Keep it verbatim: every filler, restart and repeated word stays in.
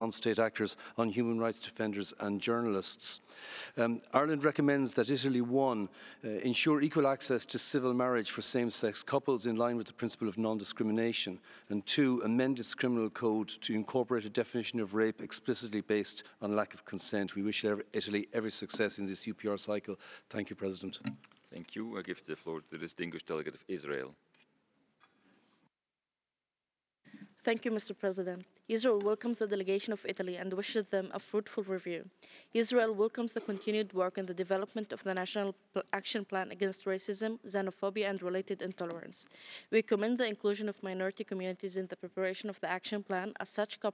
non-state actors on human rights defenders and journalists. Um, Ireland recommends that Italy, one, uh, ensure equal access to civil marriage for same-sex couples in line with the principle of non-discrimination, and two, amend its criminal code to incorporate a definition of rape explicitly based on lack of consent. We wish Italy every success in this U P R cycle. Thank you, President. Thank you. I give the floor to the distinguished delegate of Israel. Thank you, Mister President. Israel welcomes the delegation of Italy and wishes them a fruitful review. Israel welcomes the continued work in the development of the National Action Plan against Racism, Xenophobia, and Related Intolerance. We commend the inclusion of minority communities in the preparation of the action plan, as such